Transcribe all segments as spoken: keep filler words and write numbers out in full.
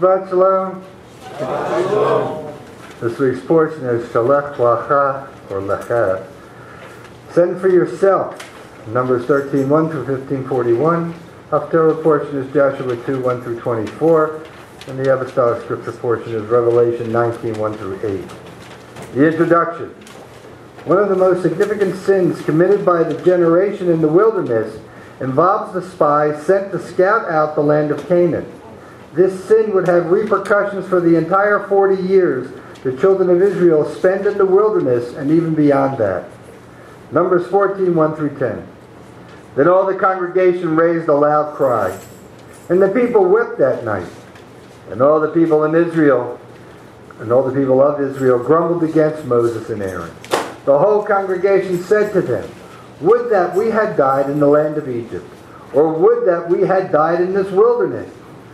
Shabbat Shalom. Shabbat Shalom. This week's portion is Shalech Lacha, or Lecha. Send for yourself. Numbers thirteen one through fifteen forty-one. Haftarah portion is Joshua two one through twenty-four. And the Apostolic Scripture portion is Revelation nineteen one through eight. The introduction. One of the most significant sins committed by the generation in the wilderness involves the spies sent to scout out the land of Canaan. This sin would have repercussions for the entire forty years the children of Israel spent in the wilderness and even beyond that. Numbers fourteen one through ten. Then all the congregation raised a loud cry, and the people wept that night. And all the people in Israel, and all the people of Israel grumbled against Moses and Aaron. The whole congregation said to them, "Would that we had died in the land of Egypt, or would that we had died in this wilderness.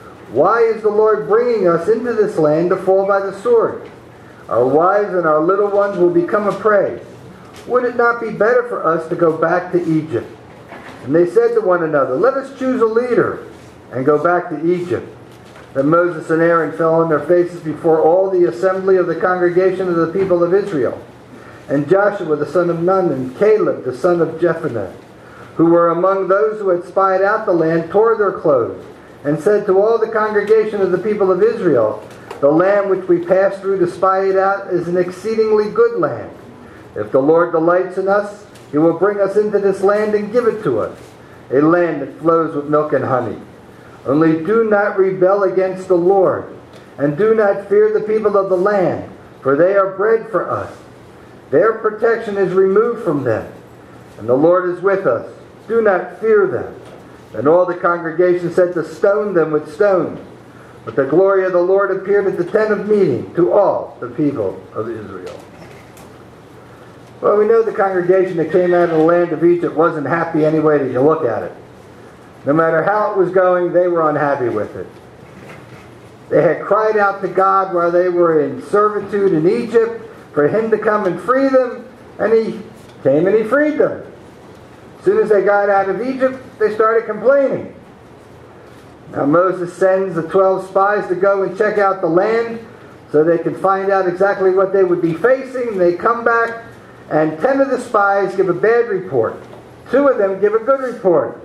Why is the Lord bringing us into this land to fall by the sword? Our wives and our little ones will become a prey. Would it not be better for us to go back to Egypt?" And they said to one another, "Let us choose a leader and go back to Egypt." Then Moses and Aaron fell on their faces before all the assembly of the congregation of the people of Israel. And Joshua the son of Nun and Caleb the son of Jephunneh, who were among those who had spied out the land, tore their clothes and said to all the congregation of the people of Israel, "The land which we passed through to spy it out is an exceedingly good land. If the Lord delights in us, He will bring us into this land and give it to us, a land that flows with milk and honey. Only do not rebel against the Lord, and do not fear the people of the land, for they are bread for us. Their protection is removed from them, and the Lord is with us. Do not fear them." Then all the congregation said to stone them with stones. But the glory of the Lord appeared at the tent of meeting to all the people of Israel. Well, we know the congregation that came out of the land of Egypt wasn't happy any way that you look at it. No matter how it was going, they were unhappy with it. They had cried out to God while they were in servitude in Egypt for Him to come and free them, and He came and He freed them. As soon as they got out of Egypt, they started complaining. Now Moses sends the twelve spies to go and check out the land so they could find out exactly what they would be facing. They come back, and ten of the spies give a bad report. Two of them give a good report.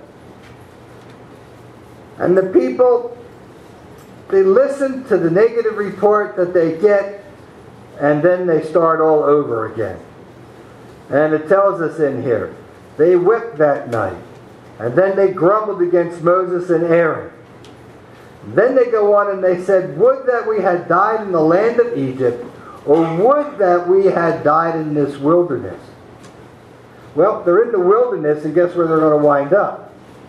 And the people, they listen to the negative report that they get, and then they start all over again. And it tells us in here, they wept that night, and then they grumbled against Moses and Aaron. Then they go on and they said, "Would that we had died in the land of Egypt, or would that we had died in this wilderness." Well, they're in the wilderness, and guess where they're going to wind up?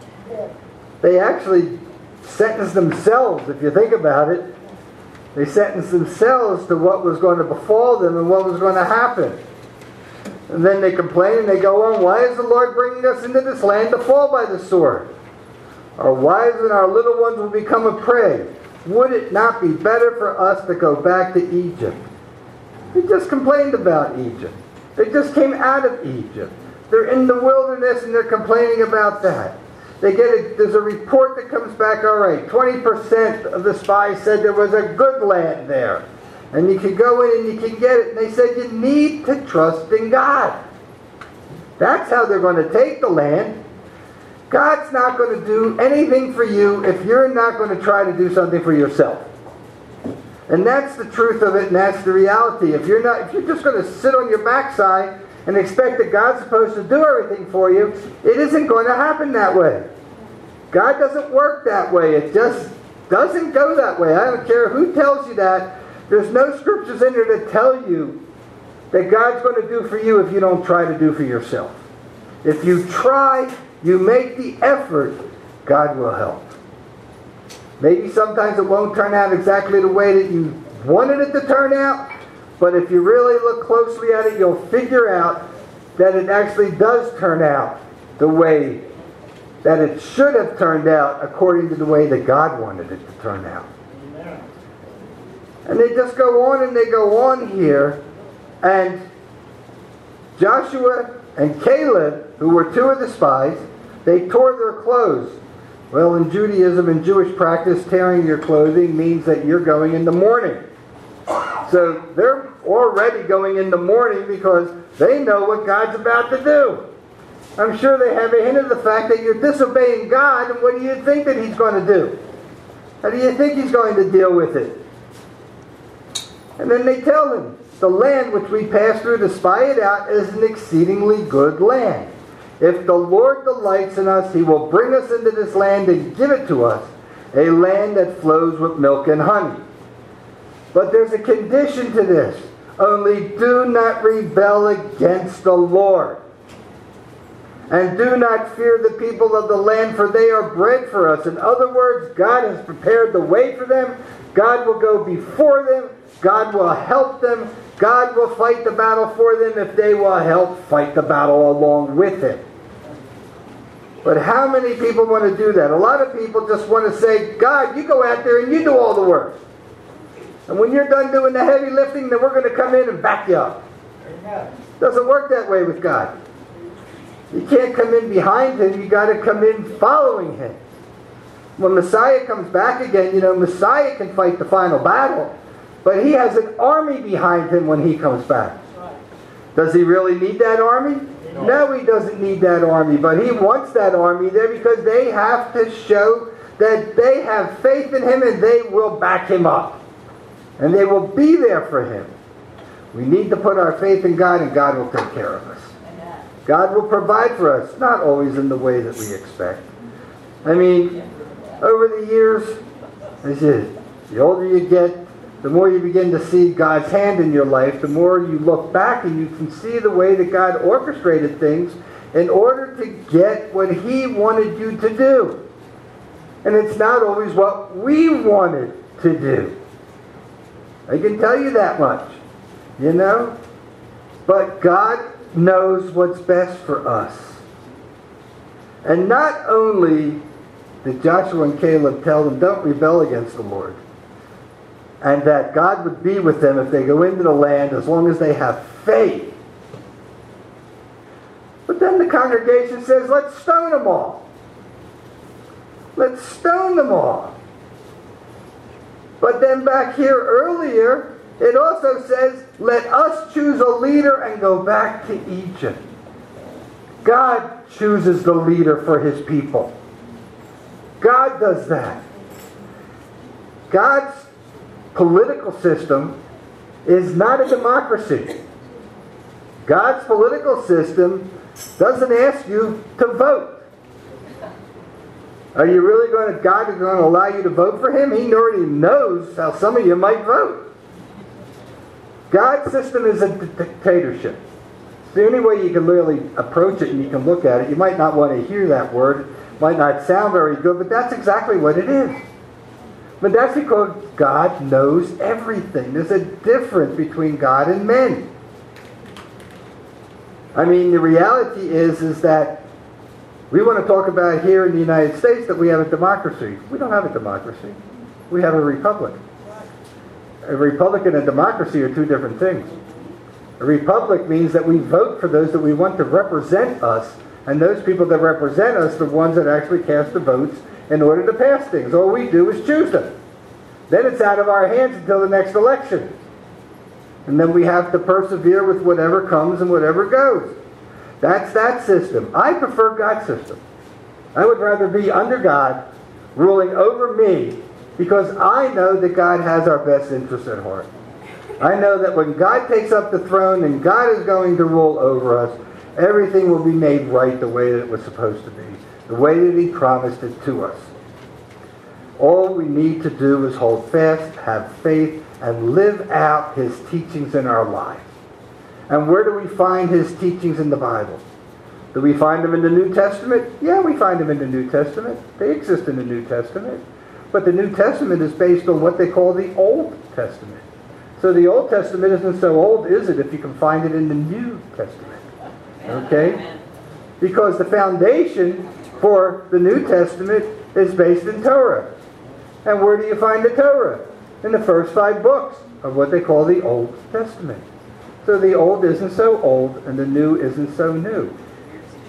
They actually sentenced themselves, if you think about it. They sentenced themselves to what was going to befall them and what was going to happen. And then they complain and they go on, "Why is the Lord bringing us into this land to fall by the sword? Our wives and our little ones will become a prey. Would it not be better for us to go back to Egypt?" They just complained about Egypt. They just came out of Egypt. They're in the wilderness and they're complaining about that. They get a, there's a report that comes back, all right, twenty percent of the spies said there was a good land there. And you can go in and you can get it. And they said you need to trust in God. That's how they're going to take the land. God's not going to do anything for you if you're not going to try to do something for yourself. And that's the truth of it, and that's the reality. If you're not, if you're just going to sit on your backside and expect that God's supposed to do everything for you, it isn't going to happen that way. God doesn't work that way. It just doesn't go that way. I don't care who tells you that. There's no scriptures in there that tell you that God's going to do for you if you don't try to do for yourself. If you try, you make the effort, God will help. Maybe sometimes it won't turn out exactly the way that you wanted it to turn out, but if you really look closely at it, you'll figure out that it actually does turn out the way that it should have turned out according to the way that God wanted it to turn out. Amen. And they just go on and they go on here, and Joshua and Caleb, who were two of the spies, they tore their clothes. Well, in Judaism and Jewish practice, tearing your clothing means that you're going in the mourning. So they're already going in the mourning because they know what God's about to do. I'm sure they have a hint of the fact that you're disobeying God, and what do you think that He's going to do? How do you think He's going to deal with it? And then they tell them, the land which we pass through to spy it out is an exceedingly good land. If the Lord delights in us, He will bring us into this land and give it to us, a land that flows with milk and honey. But there's a condition to this. Only do not rebel against the Lord. And do not fear the people of the land, for they are bread for us. In other words, God has prepared the way for them. God will go before them. God will help them. God will fight the battle for them if they will help fight the battle along with Him. But how many people want to do that? A lot of people just want to say, God, you go out there and you do all the work. And when you're done doing the heavy lifting, then we're going to come in and back you up. It doesn't work that way with God. You can't come in behind Him. You got to come in following Him. When Messiah comes back again, you know, Messiah can fight the final battle. But He has an army behind Him when He comes back. Does He really need that army? No, He doesn't need that army. But He wants that army there because they have to show that they have faith in Him and they will back Him up. And they will be there for Him. We need to put our faith in God, and God will take care of us. God will provide for us, not always in the way that we expect. I mean, over the years, I said, the older you get, the more you begin to see God's hand in your life, the more you look back and you can see the way that God orchestrated things in order to get what He wanted you to do. And it's not always what we wanted to do. I can tell you that much, you know? But God knows what's best for us. And not only did Joshua and Caleb tell them, don't rebel against the Lord, and that God would be with them if they go into the land as long as they have faith. But then the congregation says, let's stone them all. Let's stone them all. But then back here earlier, it also says, let us choose a leader and go back to Egypt. God chooses the leader for His people. God does that. God's political system is not a democracy. God's political system doesn't ask you to vote. Are you really going to, God is going to allow you to vote for Him? He already knows how some of you might vote. God's system is a dictatorship. It's the only way you can really approach it and you can look at it. You might not want to hear that word. It might not sound very good, but that's exactly what it is. But that's because God knows everything. There's a difference between God and men. I mean, the reality is, is that we want to talk about here in the United States that we have a democracy. We don't have a democracy. We have a republic. A republic and a democracy are two different things. A republic means that we vote for those that we want to represent us, and those people that represent us, the ones that actually cast the votes in order to pass things. All we do is choose them. Then it's out of our hands until the next election. And then we have to persevere with whatever comes and whatever goes. That's that system. I prefer God's system. I would rather be under God, ruling over me, because I know that God has our best interests at heart. I know that when God takes up the throne and God is going to rule over us, everything will be made right the way that it was supposed to be, the way that He promised it to us. All we need to do is hold fast, have faith, and live out His teachings in our lives. And where do we find His teachings in the Bible? Do we find them in the New Testament? Yeah, we find them in the New Testament. They exist in the New Testament. But the New Testament is based on what they call the Old Testament. So the Old Testament isn't so old, is it, if you can find it in the New Testament? Okay? Because the foundation for the New Testament is based in Torah. And where do you find the Torah? In the first five books of what they call the Old Testament. So the Old isn't so old, and the New isn't so new.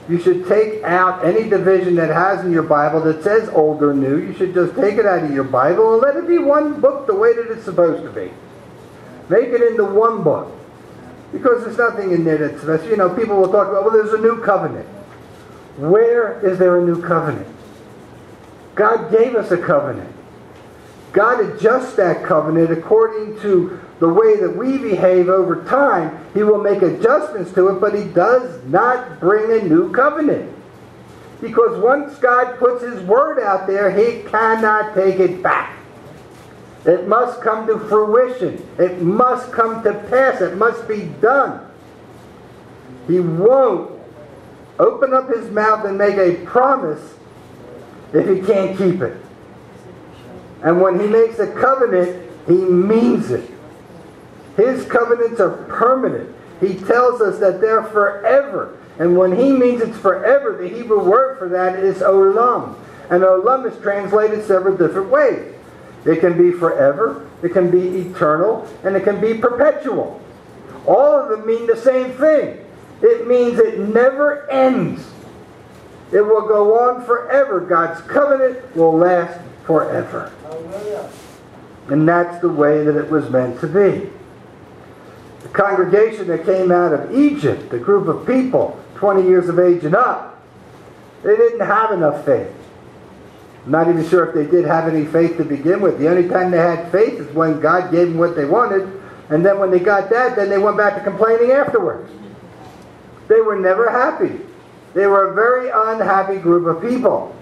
You should take out any division that has in your Bible that says old or new. You should just take it out of your Bible and let it be one book the way that it's supposed to be. Make it into one book. Because there's nothing in there that's special. You know, people will talk about, well, there's a new covenant. Where is there a new covenant? God gave us a covenant. God adjusts that covenant according to the way that we behave over time. He will make adjustments to it, but He does not bring a new covenant. Because once God puts His word out there, He cannot take it back. It must come to fruition. It must come to pass. It must be done. He won't open up His mouth and make a promise if He can't keep it. And when He makes a covenant, He means it. His covenants are permanent. He tells us that they're forever. And when He means it's forever, the Hebrew word for that is olam. And olam is translated several different ways. It can be forever, it can be eternal, and it can be perpetual. All of them mean the same thing. It means it never ends. It will go on forever. God's covenant will last forever. And that's the way that it was meant to be. The congregation that came out of Egypt, the group of people, twenty years of age and up, they didn't have enough faith. I'm not even sure if they did have any faith to begin with. The only time they had faith is when God gave them what they wanted. And then when they got that, then they went back to complaining afterwards. They were never happy. They were a very unhappy group of people.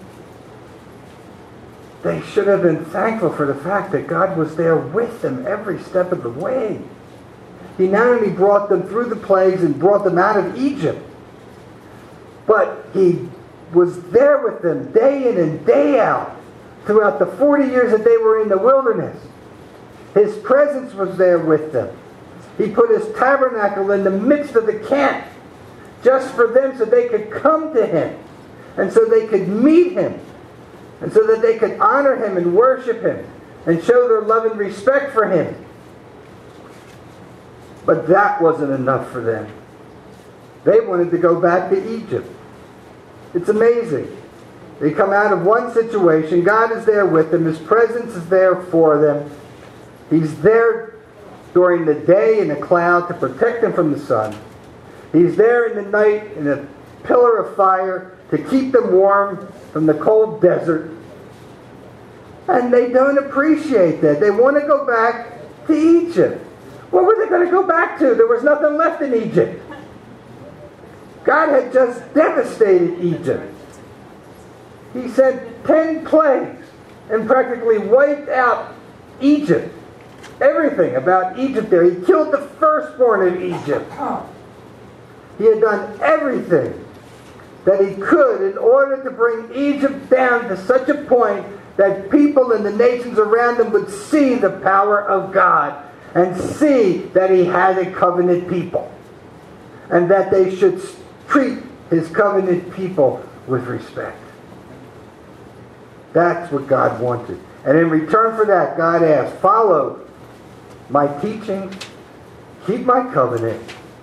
They should have been thankful for the fact that God was there with them every step of the way. He not only brought them through the plagues and brought them out of Egypt, but He was there with them day in and day out throughout the forty years that they were in the wilderness. His presence was there with them. He put His tabernacle in the midst of the camp just for them so they could come to Him and so they could meet Him and so that they could honor Him and worship Him and show their love and respect for Him. But that wasn't enough for them. They wanted to go back to Egypt. It's amazing. They come out of one situation. God is there with them. His presence is there for them. He's there during the day in a cloud to protect them from the sun. He's there in the night in a pillar of fire to keep them warm from the cold desert. And they don't appreciate that. They want to go back to Egypt. What were they going to go back to? There was nothing left in Egypt. God had just devastated Egypt. He sent ten plagues and practically wiped out Egypt. Everything about Egypt there. He killed the firstborn of Egypt. He had done everything that he could in order to bring Egypt down to such a point that people in the nations around them would see the power of God and see that He had a covenant people and that they should treat His covenant people with respect. That's what God wanted. And in return for that, God asked, follow my teachings, keep my covenant,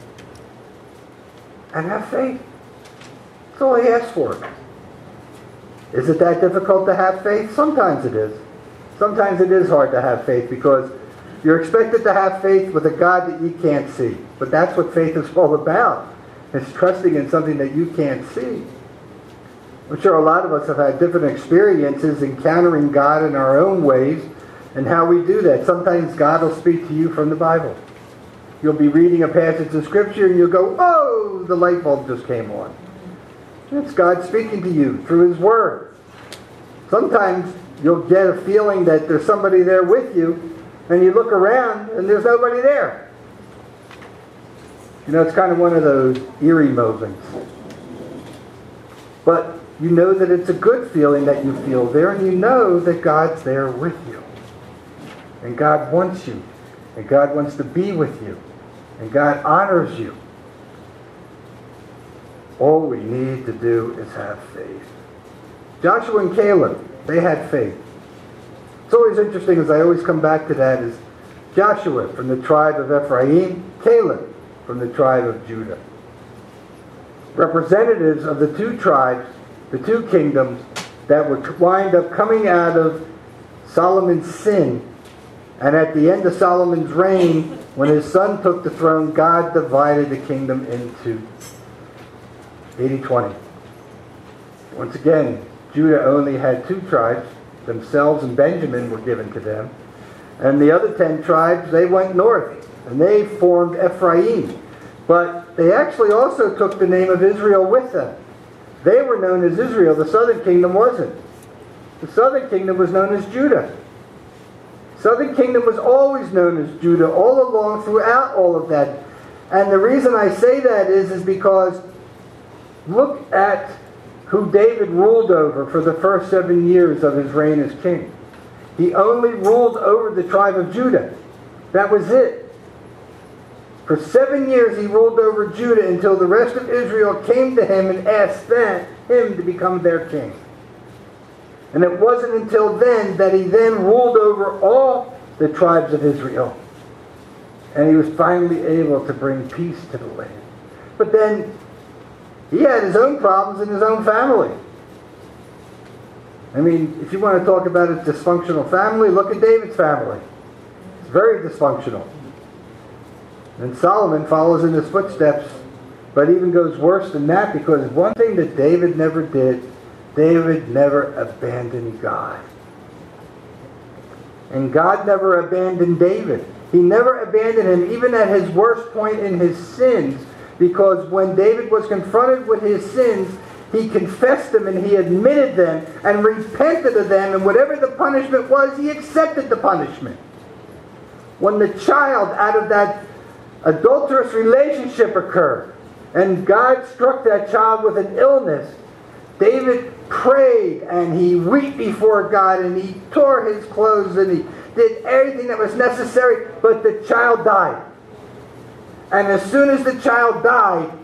and have faith. That's all He asked for. Is it that difficult to have faith? Sometimes it is. Sometimes it is hard to have faith because you're expected to have faith with a God that you can't see. But that's what faith is all about. It's trusting in something that you can't see. I'm sure a lot of us have had different experiences encountering God in our own ways and how we do that. Sometimes God will speak to you from the Bible. You'll be reading a passage of Scripture and you'll go, oh, the light bulb just came on. It's God speaking to you through His Word. Sometimes you'll get a feeling that there's somebody there with you and you look around and there's nobody there. You know, it's kind of one of those eerie moments. But you know that it's a good feeling that you feel there, and you know that God's there with you. And God wants you. And God wants to be with you. And God honors you. All we need to do is have faith. Joshua and Caleb, they had faith. It's always interesting, as I always come back to that, is Joshua from the tribe of Ephraim, Caleb from the tribe of Judah. representatives of the two tribes, the two kingdoms that would wind up coming out of Solomon's sin. And at the end of Solomon's reign, when his son took the throne, God divided the kingdom into eighty twenty. Once again, Judah only had two tribes, themselves and Benjamin were given to them. And the other ten tribes, they went north, and they formed Ephraim. But they actually also took the name of Israel with them. They were known as Israel. The southern kingdom wasn't. The southern kingdom was known as Judah. Southern kingdom was always known as Judah all along throughout all of that. And the reason I say that is, is because look at who David ruled over for the first seven years of his reign as king. He only ruled over the tribe of Judah. That was it. For seven years he ruled over Judah until the rest of Israel came to him and asked them, him to become their king. And it wasn't until then that he then ruled over all the tribes of Israel. And he was finally able to bring peace to the land. But then he had his own problems in his own family. I mean, if you want to talk about a dysfunctional family, look at David's family. It's very dysfunctional. And Solomon follows in his footsteps, but even goes worse than that, because one thing that David never did, David never abandoned God. And God never abandoned David. He never abandoned him, even at his worst point in his sins, because when David was confronted with his sins, he confessed them and he admitted them and repented of them, and whatever the punishment was, he accepted the punishment. When the child out of that adulterous relationship occurred, and God struck that child with an illness, David prayed and he wept before God and he tore his clothes and he did everything that was necessary, but the child died. And as soon as the child died,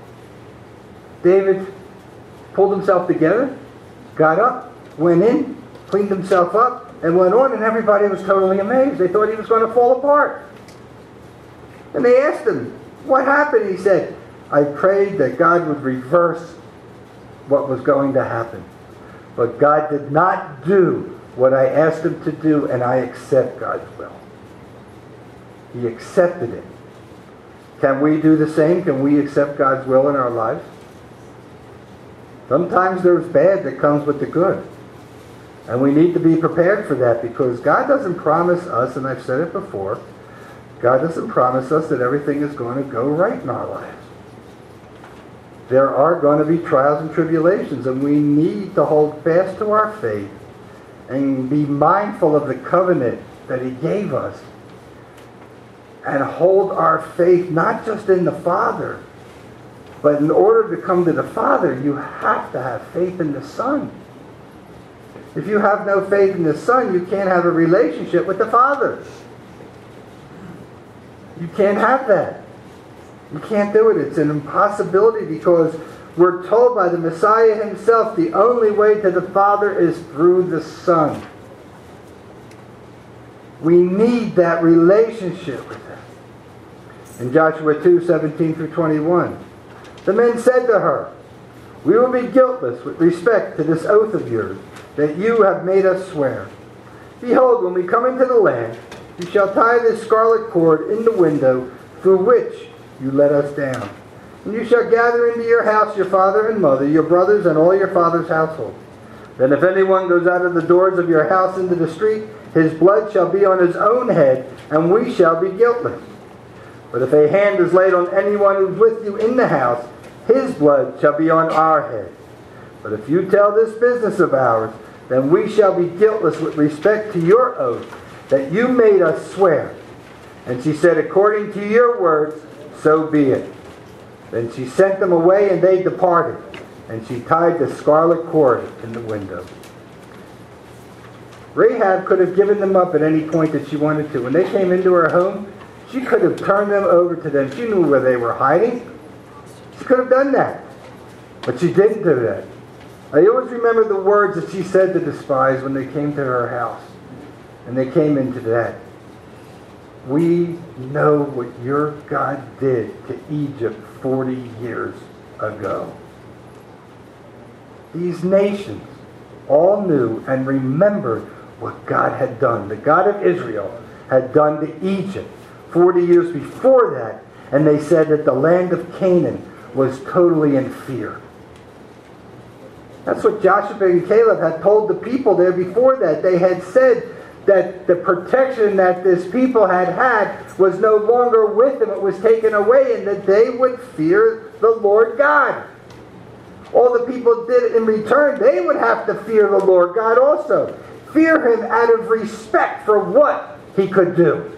David pulled himself together, got up, went in, cleaned himself up, and went on, and everybody was totally amazed. They thought he was going to fall apart. And they asked him, what happened? He said, I prayed that God would reverse what was going to happen. But God did not do what I asked him to do, and I accept God's will. He accepted it. Can we do the same? Can we accept God's will in our lives? Sometimes there's bad that comes with the good. And we need to be prepared for that, because God doesn't promise us, and I've said it before, God doesn't promise us that everything is going to go right in our lives. There are going to be trials and tribulations, and we need to hold fast to our faith and be mindful of the covenant that He gave us, and hold our faith not just in the Father, but in order to come to the Father, you have to have faith in the Son. If you have no faith in the Son, you can't have a relationship with the Father. You can't have that. You can't do it. It's an impossibility, because we're told by the Messiah himself the only way to the Father is through the Son. We need that relationship with Him. In Joshua two, seventeen through twenty-one, the men said to her, we will be guiltless with respect to this oath of yours that you have made us swear. Behold, when we come into the land, you shall tie this scarlet cord in the window through which you let us down. And you shall gather into your house your father and mother, your brothers, and all your father's household. Then if anyone goes out of the doors of your house into the street, his blood shall be on his own head, and we shall be guiltless. But if a hand is laid on anyone who's with you in the house, his blood shall be on our head. But if you tell this business of ours, then we shall be guiltless with respect to your oath that you made us swear. And she said, according to your words, so be it. Then she sent them away, and they departed. And she tied the scarlet cord in the window. Rahab could have given them up at any point that she wanted to. When they came into her home, she could have turned them over to them. She knew where they were hiding. She could have done that. But she didn't do that. I always remember the words that she said to the spies when they came to her house. And they came into that. We know what your God did to Egypt forty years ago. These nations all knew and remembered what God had done. The God of Israel had done to Egypt forty years before that, and they said that the land of Canaan was totally in fear. That's what Joshua and Caleb had told the people there before that. They had said that the protection that this people had had was no longer with them. It was taken away, and that they would fear the Lord God. All the people did in return, they would have to fear the Lord God also. Fear Him out of respect for what He could do.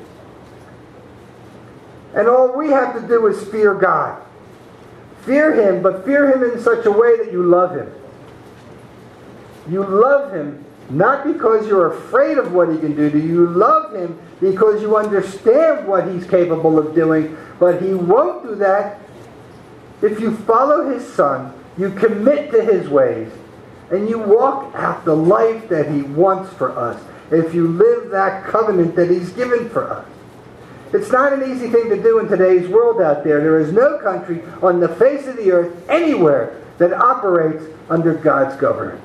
And all we have to do is fear God. Fear Him, but fear Him in such a way that you love Him. You love Him not because you're afraid of what He can do to you. You love Him because you understand what He's capable of doing. But He won't do that if you follow His Son, you commit to His ways, and you walk out the life that He wants for us. If you live that covenant that He's given for us. It's not an easy thing to do in today's world out there. There is no country on the face of the earth anywhere that operates under God's government.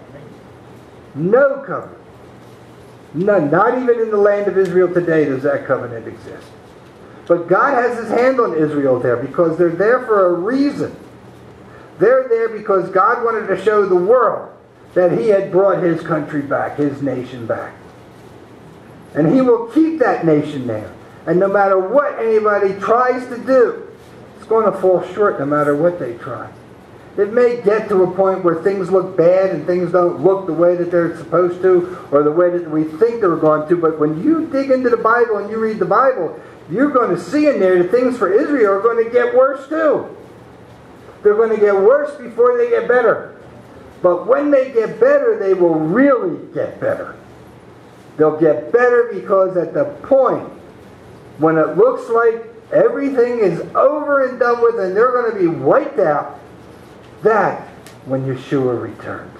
No covenant. None. Not even in the land of Israel today does that covenant exist. But God has His hand on Israel there because they're there for a reason. They're there because God wanted to show the world that He had brought His country back, His nation back. And He will keep that nation there. And no matter what anybody tries to do, it's going to fall short no matter what they try. It may get to a point where things look bad and things don't look the way that they're supposed to or the way that we think they're going to. But when you dig into the Bible and you read the Bible, you're going to see in there that things for Israel are going to get worse too. They're going to get worse before they get better. But when they get better, they will really get better. They'll get better because at the point when it looks like everything is over and done with and they're going to be wiped out, that's when Yeshua returns.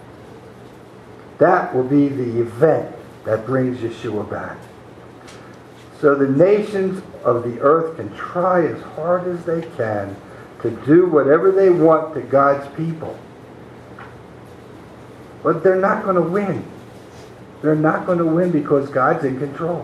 That will be the event that brings Yeshua back. So the nations of the earth can try as hard as they can to do whatever they want to God's people. But they're not going to win. They're not going to win because God's in control.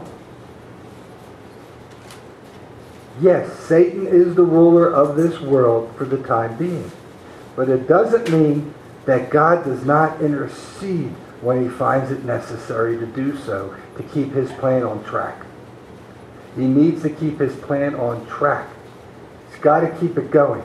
Yes, Satan is the ruler of this world for the time being. But it doesn't mean that God does not intercede when He finds it necessary to do so to keep His plan on track. He needs to keep His plan on track. He's got to keep it going.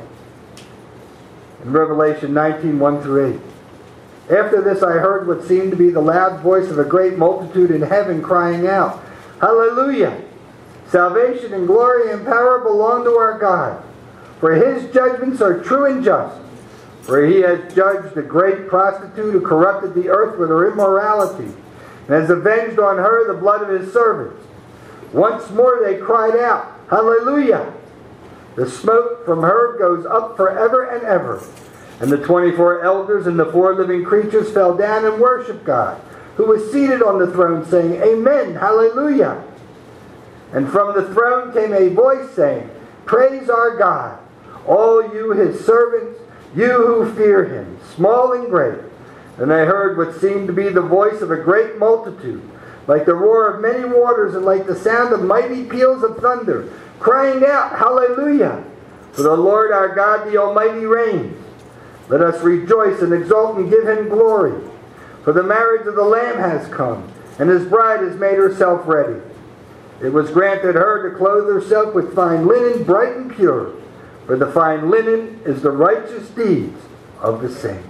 In Revelation nineteen, one through eight. After this I heard what seemed to be the loud voice of a great multitude in heaven crying out, Hallelujah! Salvation and glory and power belong to our God. For His judgments are true and just. For He has judged the great prostitute who corrupted the earth with her immorality, and has avenged on her the blood of His servants. Once more they cried out, Hallelujah! The smoke from her goes up forever and ever. And the twenty-four elders and the four living creatures fell down and worshipped God, who was seated on the throne, saying, Amen, Hallelujah! And from the throne came a voice saying, Praise our God, all you His servants, you who fear Him, small and great. And I heard what seemed to be the voice of a great multitude, like the roar of many waters and like the sound of mighty peals of thunder, crying out, Hallelujah! For the Lord our God, the Almighty, reigns. Let us rejoice and exult and give Him glory. For the marriage of the Lamb has come, and His bride has made herself ready. It was granted her to clothe herself with fine linen, bright and pure. For the fine linen is the righteous deeds of the saints.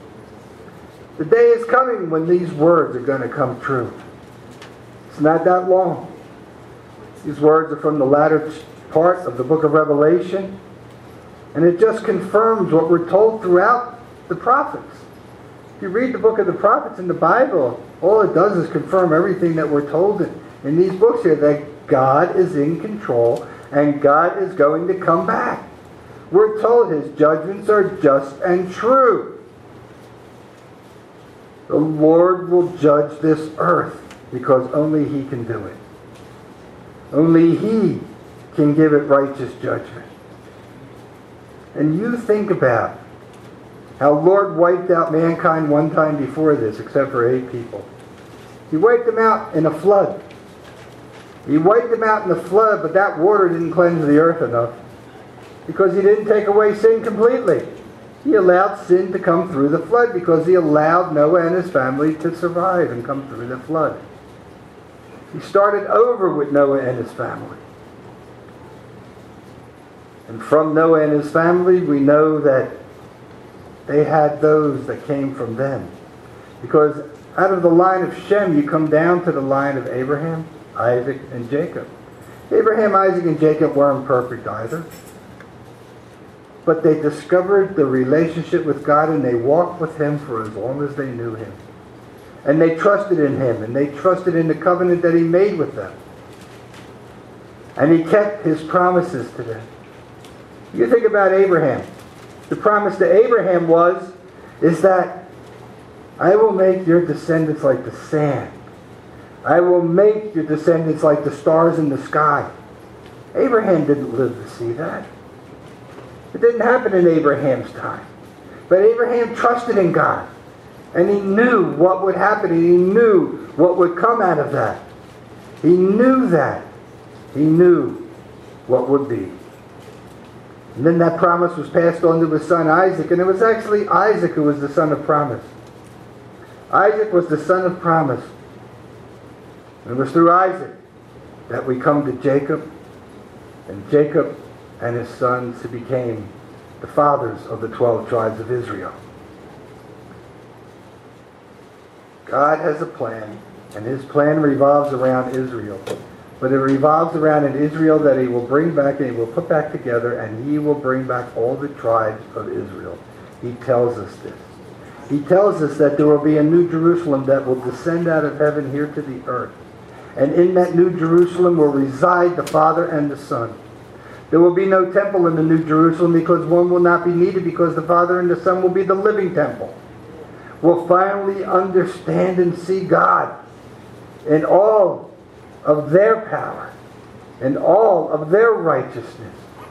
The day is coming when these words are going to come true. It's not that long. These words are from the latter part of the book of Revelation. And it just confirms what we're told throughout the prophets. If you read the book of the prophets in the Bible, all it does is confirm everything that we're told in, in these books here, that God is in control and God is going to come back. We're told His judgments are just and true. The Lord will judge this earth because only He can do it. Only He can give it righteous judgment. And you think about how Lord wiped out mankind one time before this, except for eight people. He wiped them out in a flood. He wiped them out in the flood, but that water didn't cleanse the earth enough, because he didn't take away sin completely. He allowed sin to come through the flood because he allowed Noah and his family to survive and come through the flood. He started over with Noah and his family. And from Noah and his family, we know that they had those that came from them. Because out of the line of Shem, you come down to the line of Abraham, Isaac, and Jacob. Abraham, Isaac, and Jacob weren't perfect either. But they discovered the relationship with God, and they walked with Him for as long as they knew Him. And they trusted in Him, and they trusted in the covenant that He made with them. And He kept His promises to them. You think about Abraham. The promise to Abraham was, is that I will make your descendants like the sand. I will make your descendants like the stars in the sky. Abraham didn't live to see that. It didn't happen in Abraham's time. But Abraham trusted in God. And he knew what would happen. And he knew what would come out of that. He knew that. He knew what would be. And then that promise was passed on to his son Isaac. And it was actually Isaac who was the son of promise. Isaac was the son of promise. And it was through Isaac that we come to Jacob. And Jacob and his sons who became the fathers of the twelve tribes of Israel. God has a plan, and His plan revolves around Israel. But it revolves around an Israel that He will bring back and He will put back together, and He will bring back all the tribes of Israel. He tells us this. He tells us that there will be a new Jerusalem that will descend out of heaven here to the earth. And in that new Jerusalem will reside the Father and the Son. There will be no temple in the New Jerusalem because one will not be needed, because the Father and the Son will be the living temple. We'll finally understand and see God in all of their power and all of their righteousness.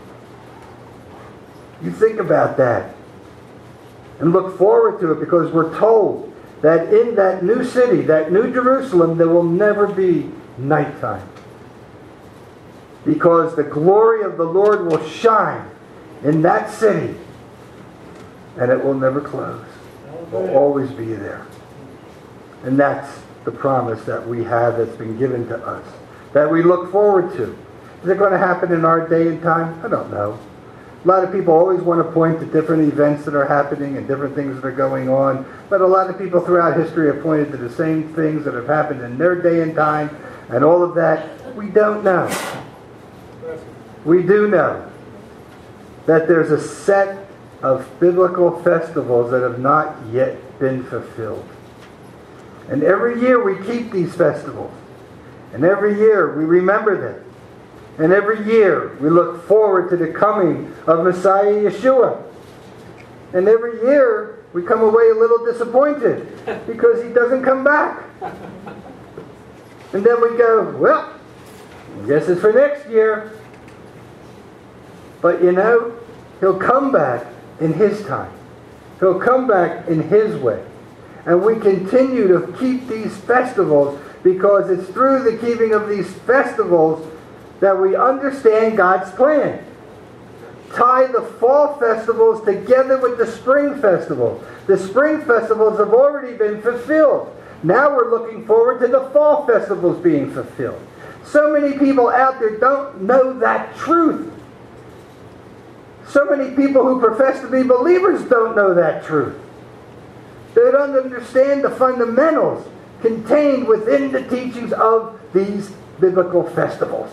You think about that and look forward to it, because we're told that in that new city, that new Jerusalem, there will never be nighttime. Because the glory of the Lord will shine in that city, and it will never close. It will always be there. And that's the promise that we have that's been given to us, that we look forward to. Is it going to happen in our day and time? I don't know. A lot of people always want to point to different events that are happening and different things that are going on, but a lot of people throughout history have pointed to the same things that have happened in their day and time, and all of that. We don't know. We do know that there's a set of biblical festivals that have not yet been fulfilled. And every year we keep these festivals. And every year we remember them. And every year we look forward to the coming of Messiah Yeshua. And every year we come away a little disappointed because He doesn't come back. And then we go, well, I guess it's for next year. But you know, He'll come back in His time. He'll come back in His way. And we continue to keep these festivals because it's through the keeping of these festivals that we understand God's plan. Tie the fall festivals together with the spring festivals. The spring festivals have already been fulfilled. Now we're looking forward to the fall festivals being fulfilled. So many people out there don't know that truth. So many people who profess to be believers don't know that truth. They don't understand the fundamentals contained within the teachings of these biblical festivals.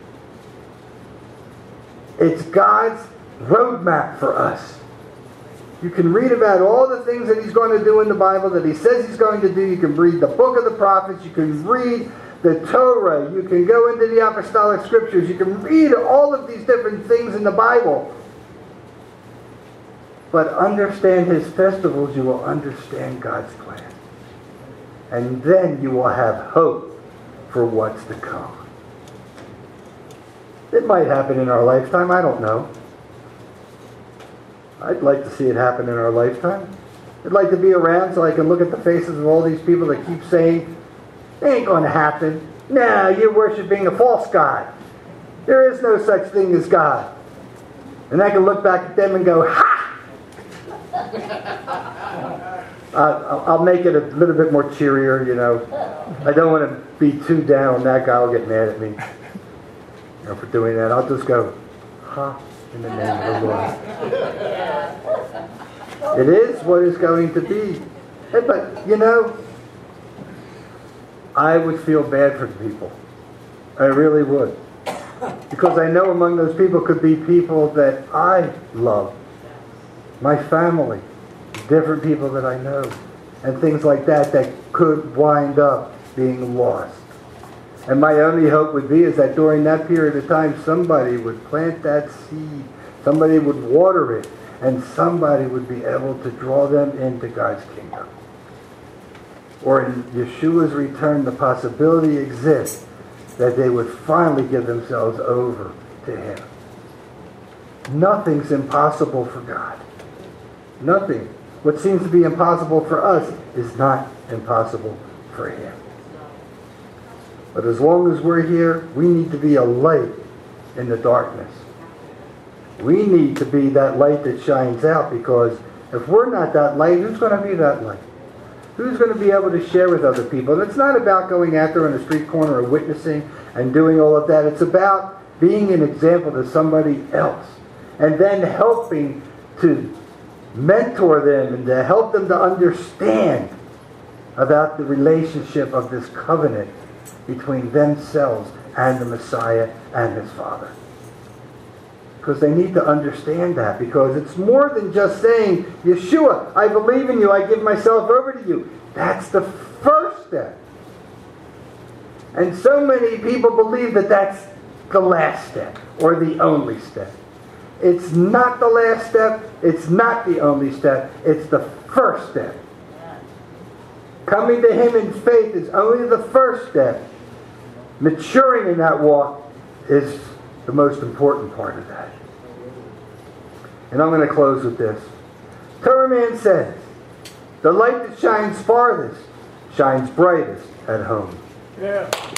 It's God's roadmap for us. You can read about all the things that He's going to do in the Bible, that He says He's going to do. You can read the book of the prophets. You can read the Torah. You can go into the apostolic scriptures. You can read all of these different things in the Bible. But understand His festivals, you will understand God's plan. And then you will have hope for what's to come. It might happen in our lifetime, I don't know. I'd like to see it happen in our lifetime. I'd like to be around so I can look at the faces of all these people that keep saying, it ain't going to happen. No, you're worshiping a false God. There is no such thing as God. And I can look back at them and go, ha! uh, I'll make it a little bit more cheerier, you know. I don't want to be too down. That guy will get mad at me, you know, for doing that. I'll just go, ha, in the name of the Lord. It is what it's going to be. Hey, but, you know, I would feel bad for the people. I really would. Because I know among those people could be people that I love. My family. Different people that I know. And things like that that could wind up being lost. And my only hope would be is that during that period of time somebody would plant that seed. Somebody would water it. And somebody would be able to draw them into God's kingdom. Or in Yeshua's return, the possibility exists that they would finally give themselves over to Him. Nothing's impossible for God. Nothing. What seems to be impossible for us is not impossible for Him. But as long as we're here, we need to be a light in the darkness. We need to be that light that shines out, because if we're not that light, who's going to be that light? Who's going to be able to share with other people? And it's not about going out there on a street corner or witnessing and doing all of that. It's about being an example to somebody else. And then helping to mentor them and to help them to understand about the relationship of this covenant between themselves and the Messiah and His Father. Because they need to understand that. Because it's more than just saying, Yeshua, I believe in you, I give myself over to you. That's the first step. And so many people believe that that's the last step, or the only step. It's not the last step, it's not the only step, it's the first step. Coming to Him in faith is only the first step. Maturing in that walk is the most important part of that. And I'm going to close with this. Torah man says, the light that shines farthest shines brightest at home. Yeah.